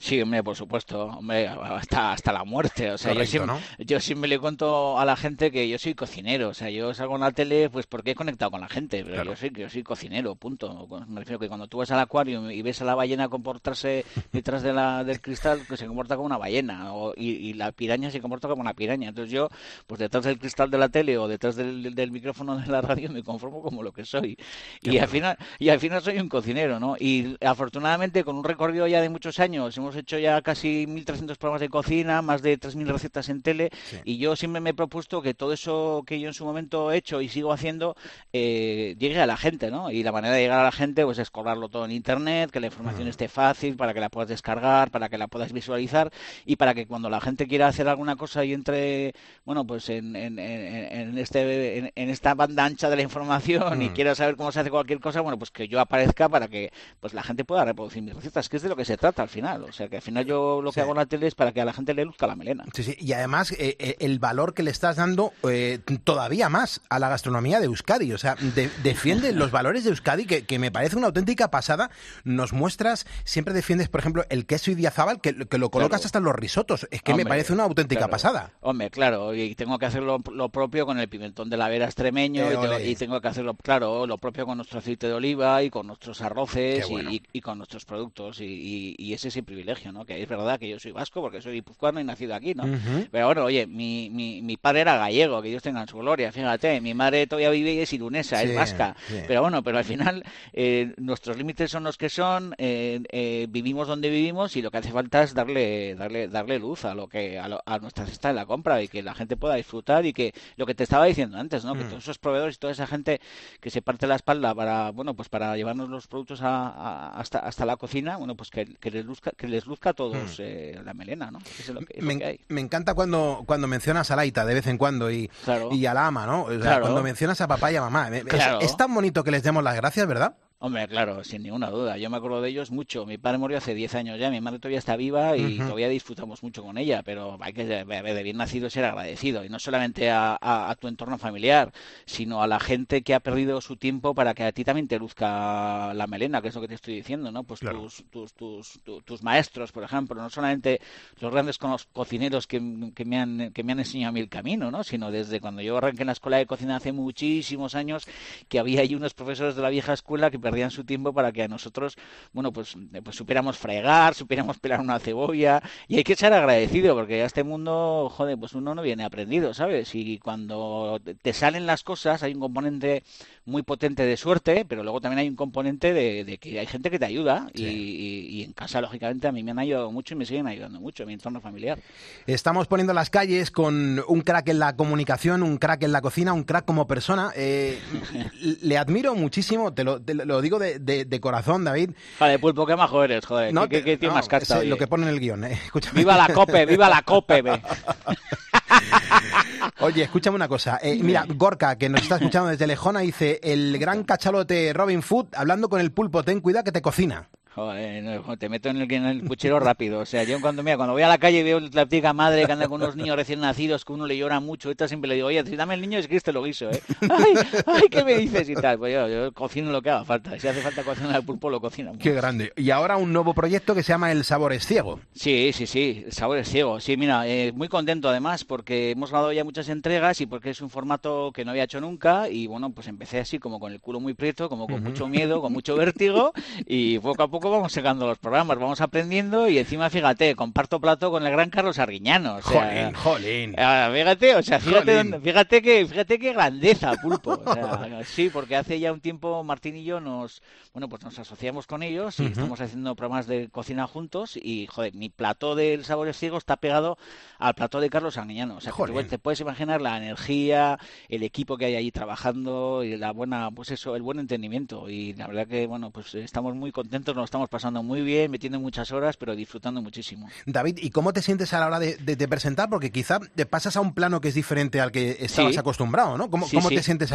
Speaker 18: Sí, hombre, por supuesto, hombre, hasta, hasta la muerte. O sea,
Speaker 1: Correcto,
Speaker 18: yo, siempre,
Speaker 1: ¿no?
Speaker 18: yo siempre le cuento a la gente que yo soy cocinero. O sea, yo salgo en la tele pues porque he conectado con la gente, pero
Speaker 1: Claro.
Speaker 18: yo soy, yo soy cocinero, punto. Me refiero que cuando tú vas al acuario y ves a la ballena comportarse detrás de la, del cristal, que se comporta como una ballena, o, y, y la piraña se comporta como una piraña. Entonces yo, pues detrás del cristal de la tele o detrás del, del micrófono de la radio me conformo como lo que soy.
Speaker 1: Qué
Speaker 18: Y
Speaker 1: bueno.
Speaker 18: al final, y al final soy un cocinero, ¿no? Y afortunadamente con un recorrido ya de muchos años, hemos hecho ya casi mil trescientos programas de cocina, más de tres mil recetas en tele,
Speaker 1: Sí.
Speaker 18: y yo siempre me he propuesto que todo eso que yo en su momento he hecho y sigo haciendo eh, llegue a la gente, ¿no? Y la manera de llegar a la gente pues es colgarlo todo en internet, que la información
Speaker 1: Mm.
Speaker 18: esté fácil, para que la puedas descargar, para que la puedas visualizar y para que cuando la gente quiera hacer alguna cosa y entre, bueno, pues en, en, en, en este en, en esta banda ancha de la información y
Speaker 1: Mm.
Speaker 18: quiera saber cómo se hace cualquier cosa, bueno, pues que yo aparezca para que pues la gente pueda reproducir mis recetas, que es de lo que se trata al final. O sea, que al final yo lo que
Speaker 1: Sí.
Speaker 18: hago en la tele es para que a la gente le luzca la melena.
Speaker 1: Sí, sí. Y además eh, eh, el valor que le estás dando eh, todavía más a la gastronomía de Euskadi. O sea, de- defiende los valores de Euskadi, que, que me parece una auténtica pasada. Nos muestras, siempre defiendes, por ejemplo, el queso idiazábal, que, que lo colocas
Speaker 18: Claro.
Speaker 1: hasta en los risotos. Es que me
Speaker 18: Hombre,
Speaker 1: parece una auténtica
Speaker 18: claro.
Speaker 1: pasada.
Speaker 18: Hombre, claro, y tengo que hacer lo, lo propio con el pimentón de la Vera extremeño
Speaker 1: Eh,
Speaker 18: y, tengo,
Speaker 1: ole.
Speaker 18: y tengo que hacerlo, claro, lo propio con nuestro aceite de oliva y con nuestros arroces
Speaker 1: Qué bueno.
Speaker 18: y, y- y con nuestros productos y, y- y ese es el privilegio, ¿no? Que es verdad que yo soy vasco porque soy guipuzcoano y nacido aquí, ¿no?
Speaker 1: Ujú.
Speaker 18: Pero bueno, oye, mi, mi, mi padre era gallego, que Dios tenga en su gloria, fíjate, mi madre todavía vive y es irunesa,
Speaker 1: Sí,
Speaker 18: es vasca,
Speaker 1: sí.
Speaker 18: pero bueno, pero al final eh, nuestros límites son los que son, eh, eh, vivimos donde vivimos y lo que hace falta es darle darle darle luz a lo que a, lo- a nuestra cesta de la compra y que la gente pueda disfrutar y que lo que te estaba diciendo antes, ¿no? Que
Speaker 1: Mm.
Speaker 18: todos esos proveedores y toda esa gente que se parte la espalda para, bueno, pues para llevarnos los productos a, a- hasta hasta la cocina, bueno, pues que, que les luzca que les luzca a todos
Speaker 1: Mm.
Speaker 18: eh, la melena, ¿no? Eso es lo que, es lo
Speaker 1: Me,
Speaker 18: que hay.
Speaker 1: me encanta cuando, cuando mencionas a Laita de vez en cuando y,
Speaker 18: Claro.
Speaker 1: y a la ama, ¿no? O sea,
Speaker 18: Claro.
Speaker 1: cuando mencionas a papá y a mamá. Es-
Speaker 18: Claro.
Speaker 1: Es, tan bonito que les demos las gracias, ¿verdad?
Speaker 18: Hombre, claro, sin ninguna duda. Yo me acuerdo de ellos mucho. Mi padre murió hace diez años ya, mi madre todavía está viva y
Speaker 1: Ujú.
Speaker 18: todavía disfrutamos mucho con ella, pero hay que, de bien nacido, ser agradecido. Y no solamente a, a- a tu entorno familiar, sino a la gente que ha perdido su tiempo para que a ti también te luzca la melena, que es lo que te estoy diciendo, ¿no? Pues
Speaker 1: Claro.
Speaker 18: tus, tus, tus, tu- tus maestros, por ejemplo, no solamente los grandes cono- cocineros que, que, me han, que me han enseñado a mí el camino, ¿no? Sino desde cuando yo arranqué en la escuela de cocina hace muchísimos años, que había ahí unos profesores de la vieja escuela que perdían su tiempo para que a nosotros, bueno, pues, eh, pues supiéramos fregar, supiéramos pelar una cebolla, y hay que ser agradecido, porque a este mundo, joder, pues uno no viene aprendido, ¿sabes? Y cuando te- te salen las cosas hay un componente muy potente de suerte, pero luego también hay un componente de, de que hay gente que te ayuda, y, y- y en casa, lógicamente, a mí me han ayudado mucho y me siguen ayudando mucho, en mi entorno familiar.
Speaker 1: Estamos poniendo las calles con un crack en la comunicación, un crack en la cocina, un crack como persona. Eh, le admiro muchísimo, te lo, te lo digo de, de- de corazón, David.
Speaker 18: Joder, Pulpo, qué majo eres, joder,
Speaker 1: No,
Speaker 18: qué, qué- qué tío
Speaker 1: no,
Speaker 18: más casta,
Speaker 1: es
Speaker 18: oye.
Speaker 1: lo que pone en el guión. Eh. Escúchame.
Speaker 18: ¡Viva la COPE, viva la COPE! Ve.
Speaker 1: Oye, escúchame una cosa. Eh, mira, Gorka, que nos está escuchando desde Lejona, dice: el gran cachalote Robin Food, hablando con el pulpo, ten cuidado que te cocina.
Speaker 18: Joder, no, te meto en el, en el puchero rápido. O sea, yo cuando, mira, cuando voy a la calle y veo la típica madre que anda con unos niños recién nacidos que uno le llora mucho, ahorita siempre le digo, oye, si dame el niño es que este lo guiso, ¿eh? Ay, ay, ¿qué me dices? Y tal. Pues yo, yo cocino lo que haga falta. Si hace falta cocinar el pulpo, lo cocino.
Speaker 1: Qué grande. Y ahora un nuevo proyecto que se llama El Sabor es Ciego.
Speaker 18: Sí, sí, sí, el sabor es ciego. Sí, mira, eh, muy contento además porque hemos grabado ya muchas entregas y porque es un formato que no había hecho nunca y bueno, pues empecé así como con el culo muy prieto, como con
Speaker 1: Ujú.
Speaker 18: mucho miedo, con mucho vértigo y poco a poco vamos sacando los programas, vamos aprendiendo y encima, fíjate, comparto plato con el gran Carlos Arguiñano. O sea,
Speaker 1: Jolín, jolín.
Speaker 18: ah, fíjate, o sea, fíjate,
Speaker 1: Jolín.
Speaker 18: dónde- fíjate que, fíjate qué grandeza, Pulpo. O sea, sí, porque hace ya un tiempo Martín y yo nos, bueno, pues nos asociamos con ellos y
Speaker 1: Ujú.
Speaker 18: estamos haciendo programas de cocina juntos y, joder, mi plató del Sabores Ciegos está pegado al plató de Carlos Arguiñano. O sea, que tú
Speaker 1: Jolín.
Speaker 18: te puedes imaginar la energía, el equipo que hay ahí trabajando y la buena, pues eso, el buen entendimiento. Y la verdad que, bueno, pues estamos muy contentos, nos lo estamos pasando muy bien, metiendo muchas horas, pero disfrutando muchísimo.
Speaker 1: David, ¿y cómo te sientes a la hora de, de- de presentar? Porque quizá te pasas a un plano que es diferente al que estabas
Speaker 18: Sí.
Speaker 1: acostumbrado, ¿no? ¿Cómo,
Speaker 18: Sí,
Speaker 1: cómo
Speaker 18: sí.
Speaker 1: te sientes ahí?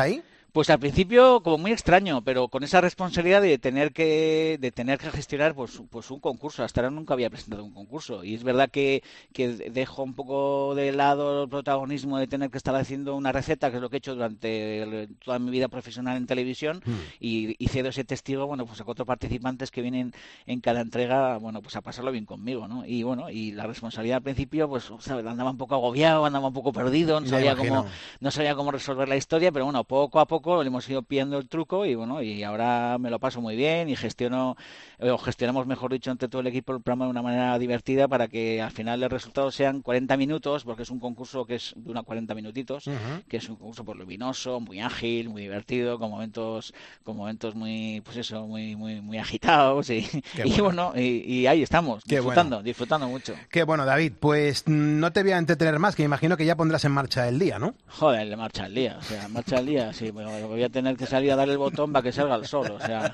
Speaker 18: Pues al principio como muy extraño, pero con esa responsabilidad de tener que de tener que gestionar pues pues un concurso. Hasta ahora nunca había presentado un concurso y es verdad que, que dejo un poco de lado el protagonismo de tener que estar haciendo una receta, que es lo que he hecho durante el, toda mi vida profesional en televisión, mm. y, y cedo ese testigo, bueno, pues a cuatro participantes que vienen en cada entrega, bueno, pues a pasarlo bien conmigo, ¿no? Y bueno, y la responsabilidad al principio, pues ¿sabes? Andaba un poco agobiado, andaba un poco perdido, no sabía cómo no sabía cómo resolver la historia, pero bueno, poco a poco le hemos ido pillando el truco y bueno, y ahora me lo paso muy bien y gestiono, o gestionamos mejor dicho entre todo el equipo el programa de una manera divertida para que al final el resultado sean cuarenta minutos, porque es un concurso que es dura cuarenta minutitos, uh-huh. que es un concurso pues luminoso, muy ágil, muy divertido, con momentos con momentos muy, pues eso, muy muy muy agitados y, y bueno, y, y ahí estamos, Qué disfrutando, bueno. disfrutando mucho.
Speaker 1: Qué bueno, David, pues no te voy a entretener más, que imagino que ya pondrás en marcha el día, ¿no?
Speaker 18: Joder, en marcha el día, o sea, en marcha el día, sí, bueno, voy a tener que salir a dar el botón para que salga el sol, o sea.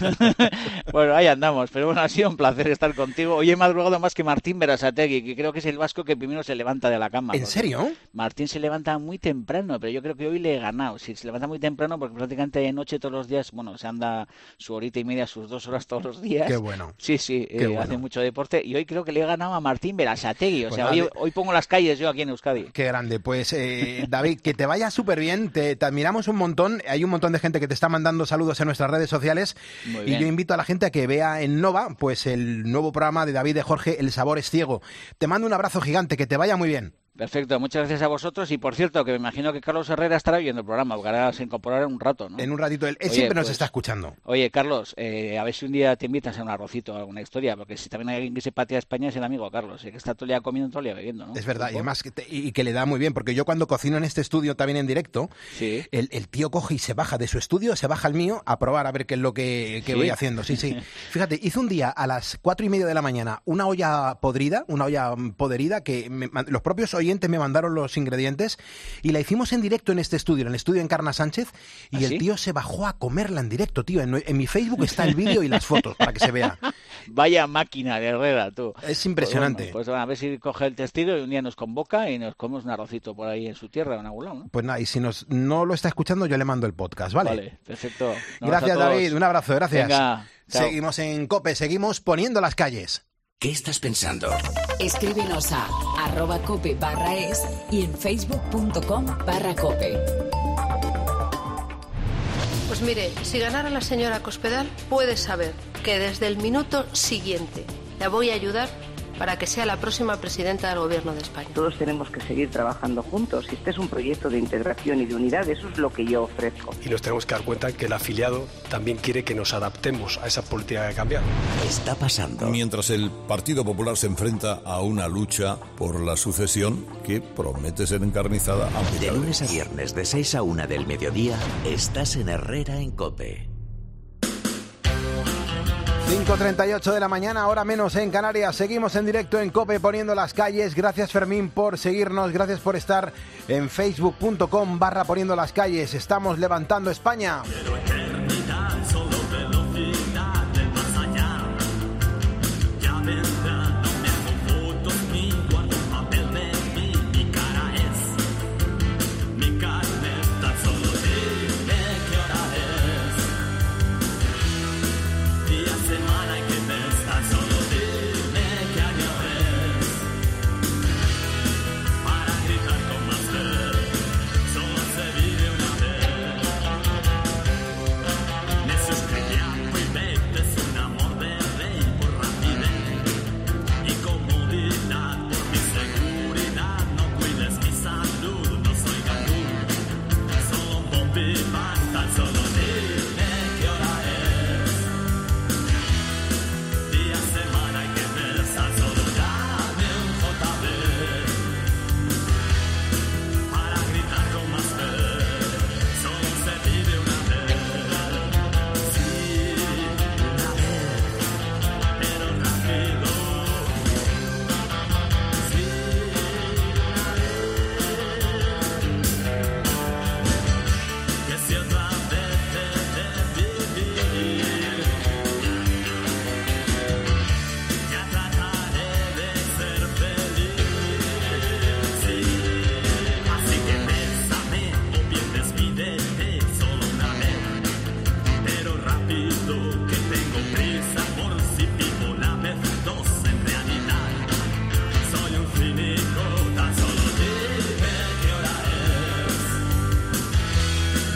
Speaker 18: Bueno, ahí andamos, pero bueno, ha sido un placer estar contigo. Hoy he madrugado más que Martín Berasategui, que creo que es el vasco que primero se levanta de la cama.
Speaker 1: ¿En serio?
Speaker 18: Martín se levanta muy temprano, pero yo creo que hoy le he ganado. Sí, se levanta muy temprano porque prácticamente de noche todos los días, bueno, se anda su horita y media, sus dos horas todos los días.
Speaker 1: Qué bueno.
Speaker 18: Sí, sí,
Speaker 1: Qué
Speaker 18: eh,
Speaker 1: bueno.
Speaker 18: hace mucho deporte y hoy creo que le he ganado a Martín Berasategui. O
Speaker 1: pues
Speaker 18: sea,
Speaker 1: hoy,
Speaker 18: hoy pongo las calles yo aquí en Euskadi.
Speaker 1: Qué grande. Pues eh, David, que te vaya súper bien, te, te admiramos un montón. Hay un montón de gente que te está mandando saludos en nuestras redes sociales y yo invito a la gente a que vea en Nova pues el nuevo programa de David de Jorge, El sabor es ciego. Te mando un abrazo gigante, que te vaya muy bien.
Speaker 18: Perfecto, muchas gracias a vosotros y por cierto que me imagino que Carlos Herrera estará viendo el programa, porque ahora se incorporará en un rato, ¿no?
Speaker 1: En un ratito, él, él
Speaker 18: Oye,
Speaker 1: siempre nos
Speaker 18: pues,
Speaker 1: está escuchando.
Speaker 18: Oye, Carlos, eh, a ver si un día te invitas a un arrocito, a alguna historia, porque si también hay alguien que se patea a España es el amigo Carlos, eh, que está todo el día comiendo, todo el día bebiendo, ¿no?
Speaker 1: Es verdad, y además que te, y que le da muy bien, porque yo cuando cocino en este estudio también en directo,
Speaker 18: sí.
Speaker 1: el, el tío coge y se baja de su estudio, se baja al mío a probar a ver qué es lo que, que ¿Sí? voy haciendo. Sí, sí. Fíjate, hizo un día a las cuatro y media de la mañana una olla podrida, una olla poderida, que me, los propios oyentes me mandaron los ingredientes y la hicimos en directo en este estudio, en el estudio Encarna Sánchez, y ¿Ah, el sí? tío se bajó a comerla en directo, tío. En, en mi Facebook está el vídeo y las fotos para que se vea.
Speaker 18: Vaya máquina de Herrera, tú.
Speaker 1: Es impresionante.
Speaker 18: Pues, bueno, pues bueno, a ver si coge el testigo y un día nos convoca y nos comemos un arrocito por ahí en su tierra, en algún lado, ¿no?
Speaker 1: Pues nada, y si nos, no lo está escuchando, yo le mando el podcast, ¿vale?
Speaker 18: Vale, perfecto.
Speaker 1: Gracias, David. Un abrazo, gracias.
Speaker 18: Venga,
Speaker 1: seguimos en COPE, seguimos poniendo las calles.
Speaker 3: ¿Qué estás pensando?
Speaker 2: Escríbenos a arroba cope barra es y en facebook.com barra cope.
Speaker 15: Pues mire, si ganara la señora Cospedal, puede saber que desde el minuto siguiente la voy a ayudar para que sea la próxima presidenta del Gobierno de España.
Speaker 19: Todos tenemos que seguir trabajando juntos. Este es un proyecto de integración y de unidad, eso es lo que yo ofrezco.
Speaker 20: Y nos tenemos que dar cuenta que el afiliado también quiere que nos adaptemos a esa política que ha cambiado.
Speaker 3: Está pasando.
Speaker 21: Mientras el Partido Popular se enfrenta a una lucha por la sucesión que promete ser encarnizada.
Speaker 3: De lunes a viernes, de seis a una del mediodía, estás en Herrera en COPE.
Speaker 1: cinco treinta y ocho de la mañana, hora menos en Canarias. Seguimos en directo en COPE poniendo las calles. Gracias, Fermín, por seguirnos. Gracias por estar en facebook.com barra poniendo las calles. Estamos levantando España.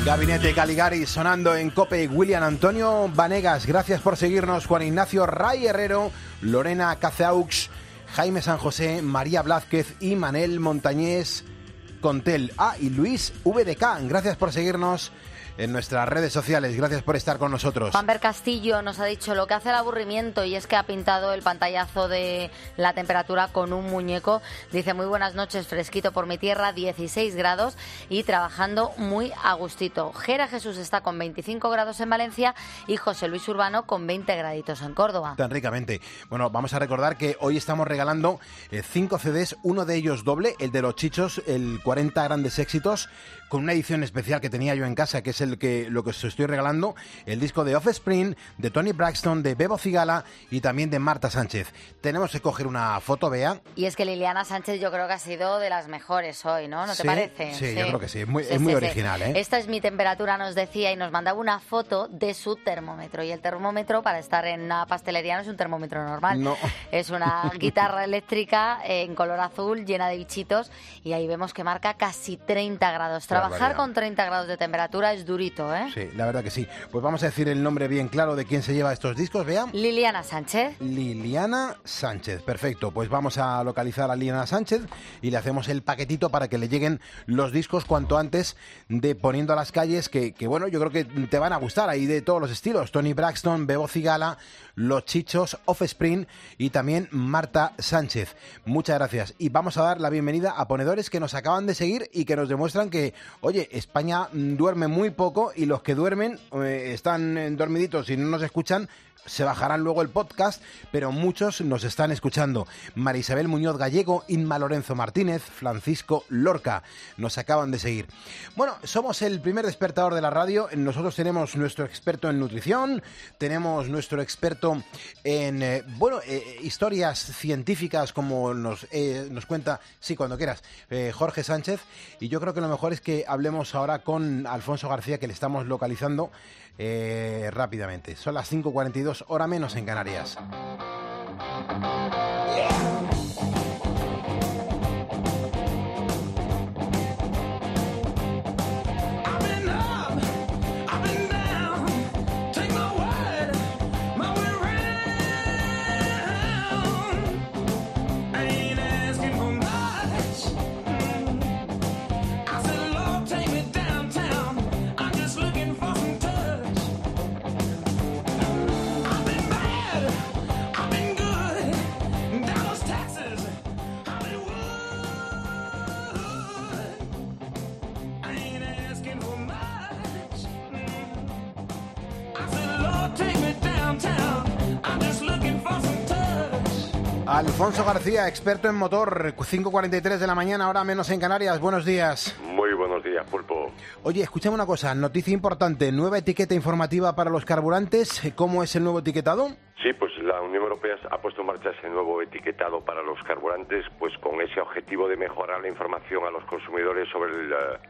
Speaker 1: Gabinete Caligari sonando en COPE. William Antonio Vanegas, gracias por seguirnos. Juan Ignacio Ray Herrero, Lorena Caceaux, Jaime San José, María Blázquez y Manel Montañés Contel. Ah, y Luis V D K, gracias por seguirnos en nuestras redes sociales. Gracias por estar con nosotros.
Speaker 4: Juanber Castillo nos ha dicho lo que hace el aburrimiento, y es que ha pintado el pantallazo de la temperatura con un muñeco. Dice: muy buenas noches, fresquito por mi tierra, dieciséis grados y trabajando muy a gustito. Jera Jesús está con veinticinco grados en Valencia y José Luis Urbano con veinte graditos en Córdoba.
Speaker 1: Tan ricamente. Bueno, vamos a recordar que hoy estamos regalando eh, cinco C Ds, uno de ellos doble, el de los Chichos, el cuarenta grandes éxitos, con una edición especial que tenía yo en casa, que es el que lo que os estoy regalando, el disco de Offspring, de Tony Braxton, de Bebo Cigala y también de Marta Sánchez. Tenemos que coger una foto, Bea.
Speaker 4: Y es que Liliana Sánchez yo creo que ha sido de las mejores hoy, ¿no? ¿No te
Speaker 1: sí,
Speaker 4: parece?
Speaker 1: Sí, sí, yo creo que sí. Es muy, sí, es muy sí, original,
Speaker 4: sí.
Speaker 1: ¿eh?
Speaker 4: Esta es mi temperatura, nos decía, y nos mandaba una foto de su termómetro. Y el termómetro, para estar en una pastelería, no es un termómetro normal.
Speaker 1: No.
Speaker 4: Es una guitarra eléctrica en color azul, llena de bichitos, y ahí vemos que marca casi treinta grados. Trabajar con treinta grados de temperatura es durito, ¿eh?
Speaker 1: Sí, la verdad que sí. Pues vamos a decir el nombre bien claro de quién se lleva estos discos, Bea.
Speaker 4: Liliana Sánchez.
Speaker 1: Liliana Sánchez, perfecto. Pues vamos a localizar a Liliana Sánchez y le hacemos el paquetito para que le lleguen los discos cuanto antes de Poniendo a las calles, que, que bueno, yo creo que te van a gustar, ahí de todos los estilos. Tony Braxton, Bebo Cigala, Los Chichos, Offspring y también Marta Sánchez. Muchas gracias. Y vamos a dar la bienvenida a ponedores que nos acaban de seguir y que nos demuestran que, oye, España duerme muy poco, y los que duermen eh, están dormiditos y no nos escuchan, se bajarán luego el podcast, pero muchos nos están escuchando. María Isabel Muñoz Gallego, Inma Lorenzo Martínez, Francisco Lorca, nos acaban de seguir. Bueno, somos el primer despertador de la radio. Nosotros tenemos nuestro experto en nutrición, tenemos nuestro experto en, eh, bueno, eh, historias científicas, como nos, eh, nos cuenta, sí, cuando quieras, eh, Jorge Sánchez, y yo creo que lo mejor es que hablemos ahora con Alfonso García, que le estamos localizando eh, rápidamente. Son las cinco cuarenta y dos, hora menos en Canarias. Alfonso García, experto en motor, cinco cuarenta y tres de la mañana, hora menos en Canarias. Buenos días.
Speaker 9: Muy buenos días, Pulpo.
Speaker 1: Oye, escúchame una cosa, noticia importante, nueva etiqueta informativa para los carburantes. ¿Cómo es el nuevo etiquetado?
Speaker 9: Sí, pues la Unión Europea ha puesto en marcha ese nuevo etiquetado para los carburantes, pues con ese objetivo de mejorar la información a los consumidores sobre el,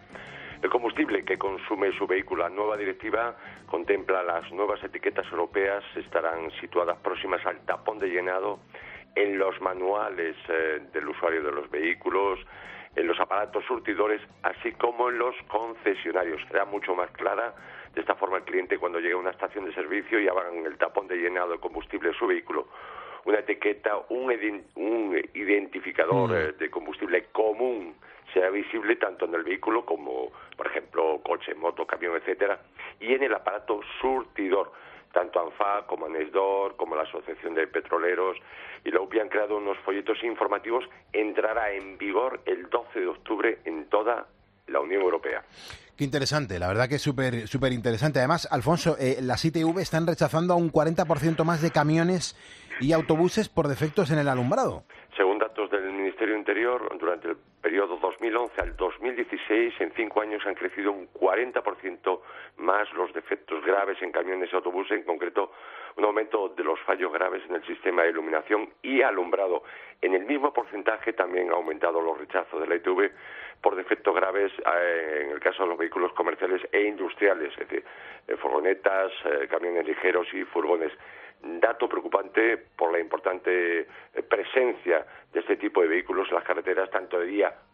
Speaker 9: el combustible que consume su vehículo. La nueva directiva contempla las nuevas etiquetas europeas, estarán situadas próximas al tapón de llenado, en los manuales eh, del usuario de los vehículos, en los aparatos surtidores, así como en los concesionarios. Será mucho más clara. De esta forma, el cliente, cuando llegue a una estación de servicio y hagan el tapón de llenado de combustible de su vehículo, una etiqueta, un, un identificador mm. eh, de combustible común será visible tanto en el vehículo como, por ejemplo, coche, moto, camión, etcétera, y en el aparato surtidor. Tanto ANFA como ANESDOR, como la Asociación de Petroleros y la U P I han creado unos folletos informativos. Entrará en vigor el doce de octubre en toda la Unión Europea.
Speaker 1: Qué interesante, la verdad que es súper súper interesante. Además, Alfonso, eh, las I T V están rechazando a un cuarenta por ciento más de camiones y autobuses por defectos en el alumbrado.
Speaker 9: Según datos del Ministerio Interior, durante el periodo dos mil once al dos mil dieciséis, en cinco años han crecido un cuarenta por ciento más los defectos graves en camiones y autobuses, en concreto un aumento de los fallos graves en el sistema de iluminación y alumbrado. En el mismo porcentaje también ha aumentado los rechazos de la I T V por defectos graves eh, en el caso de los vehículos comerciales e industriales, es decir, eh, furgonetas, eh, camiones ligeros y furgones. Dato preocupante por la importante presencia de este tipo de vehículos en las carreteras, tanto de día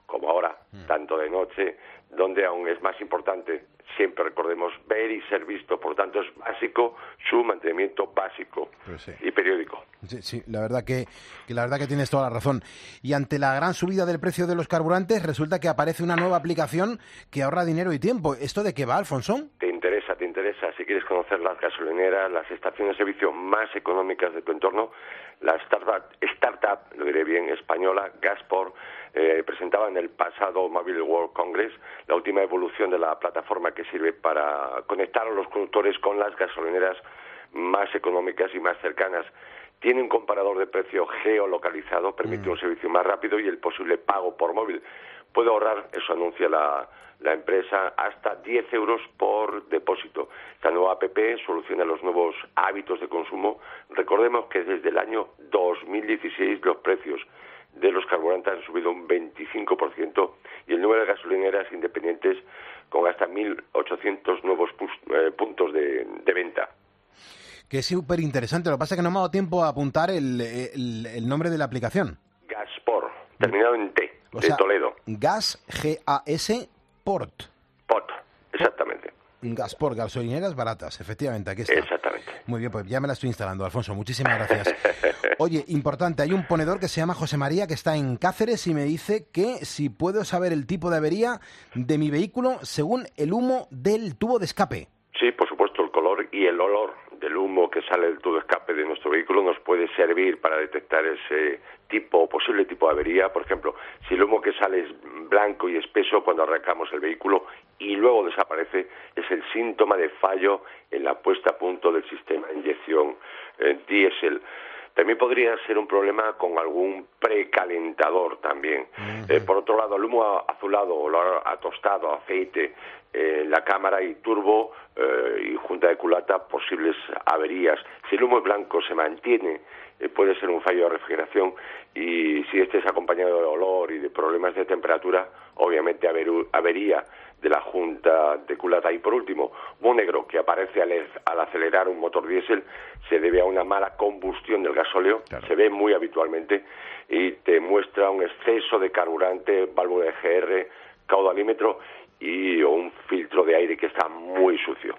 Speaker 9: como ahora, tanto de noche, donde aún es más importante, siempre recordemos, ver y ser visto. Por tanto, es básico su mantenimiento básico
Speaker 1: pues sí.
Speaker 9: y periódico.
Speaker 1: Sí, sí, la verdad que, que la verdad que tienes toda la razón. Y ante la gran subida del precio de los carburantes, resulta que aparece una nueva aplicación que ahorra dinero y tiempo. ¿Esto de qué va, Alfonso?
Speaker 9: Te interesa, te interesa. Si quieres conocer las gasolineras, las estaciones de servicio más económicas de tu entorno, la startup, startup lo diré bien, española, Gaspor, eh, presentaba en el pasado Mobile World Congress la última evolución de la plataforma que sirve para conectar a los conductores con las gasolineras más económicas y más cercanas. Tiene un comparador de precio geolocalizado, permite mm. un servicio más rápido y el posible pago por móvil. Puede ahorrar, eso anuncia la, la empresa, hasta diez euros por depósito. Esta nueva app soluciona los nuevos hábitos de consumo. Recordemos que desde el año dos mil dieciséis los precios de los carburantes han subido un veinticinco por ciento y el número de gasolineras independientes con hasta mil ochocientos nuevos eh, puntos de, de venta.
Speaker 1: Que es súper interesante. Lo que pasa es que no me ha dado tiempo a apuntar el, el, el nombre de la aplicación.
Speaker 9: Gaspor, terminado en T,
Speaker 1: o
Speaker 9: de
Speaker 1: sea,
Speaker 9: Toledo.
Speaker 1: Gas, G A S, Port.
Speaker 9: Port, exactamente.
Speaker 1: Gaspor, gasolineras baratas, efectivamente, aquí está.
Speaker 9: Exactamente.
Speaker 1: Muy bien, pues ya me la estoy instalando, Alfonso, muchísimas gracias. Oye, importante, hay un ponedor que se llama José María, que está en Cáceres y me dice que si puedo saber el tipo de avería de mi vehículo según el humo del tubo de escape.
Speaker 9: Sí, por supuesto, el color y el olor del humo que sale del tubo de escape de nuestro vehículo nos puede servir para detectar ese tipo, posible tipo de avería. Por ejemplo, si el humo que sale es blanco y espeso cuando arrancamos el vehículo y luego desaparece, es el síntoma de fallo en la puesta a punto del sistema de inyección eh, diésel. También podría ser un problema con algún precalentador también. Uh-huh. Eh, por otro lado, el humo azulado, olor a tostado, aceite, eh, la cámara y turbo eh, y junta de culata, posibles averías. Si el humo es blanco se mantiene, eh, puede ser un fallo de refrigeración, y si este es acompañado de olor y de problemas de temperatura, obviamente averu- avería de la junta de culata. Y por último, humo negro que aparece al, al acelerar un motor diésel se debe a una mala combustión del gasóleo, claro. Se ve muy habitualmente y te muestra un exceso de carburante, válvula de G R, caudalímetro y o un filtro de aire que está muy sucio.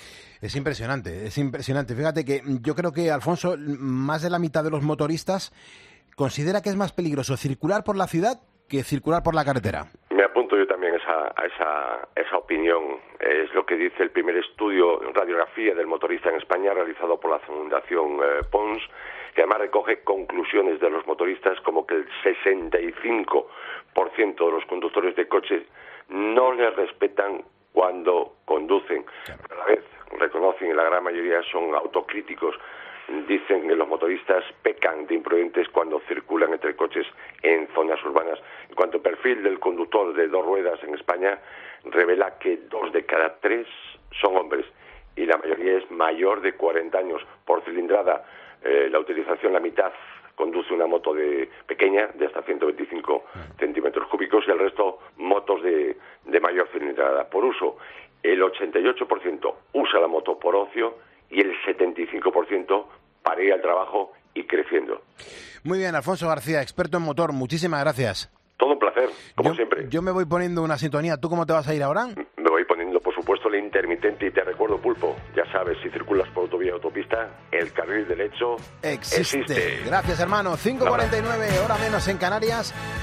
Speaker 1: Es impresionante, es impresionante. Fíjate que yo creo que, Alfonso, más de la mitad de los motoristas considera que es más peligroso circular por la ciudad que circular por la carretera.
Speaker 9: Me apunto yo también esa, a esa, esa opinión. Es lo que dice el primer estudio en radiografía del motorista en España realizado por la Fundación eh, Pons, que además recoge conclusiones de los motoristas como que el sesenta y cinco por ciento de los conductores de coches no les respetan cuando conducen. Claro. A la vez reconocen, y la gran mayoría son autocríticos, dicen que los motoristas pecan de imprudentes cuando circulan entre coches en zonas urbanas. En cuanto al perfil del conductor de dos ruedas en España, revela que dos de cada tres son hombres y la mayoría es mayor de cuarenta años. Por cilindrada, eh, la utilización, la mitad conduce una moto de pequeña, de hasta ciento veinticinco centímetros cúbicos, y el resto motos de, de mayor cilindrada. Por uso, el ochenta y ocho por ciento usa la moto por ocio y el setenta y cinco por ciento para ir al trabajo y creciendo.
Speaker 1: Muy bien, Alfonso García, experto en motor, muchísimas gracias.
Speaker 9: Todo un placer, como
Speaker 1: yo,
Speaker 9: siempre.
Speaker 1: Yo me voy poniendo una sintonía. ¿Tú cómo te vas a ir ahora?
Speaker 9: Me voy poniendo, por supuesto, el intermitente, y te recuerdo, Pulpo, ya sabes, si circulas por autovía o autopista, el carril derecho
Speaker 1: existe.
Speaker 9: existe.
Speaker 1: Gracias, hermano. cinco cuarenta y nueve, hora menos en Canarias.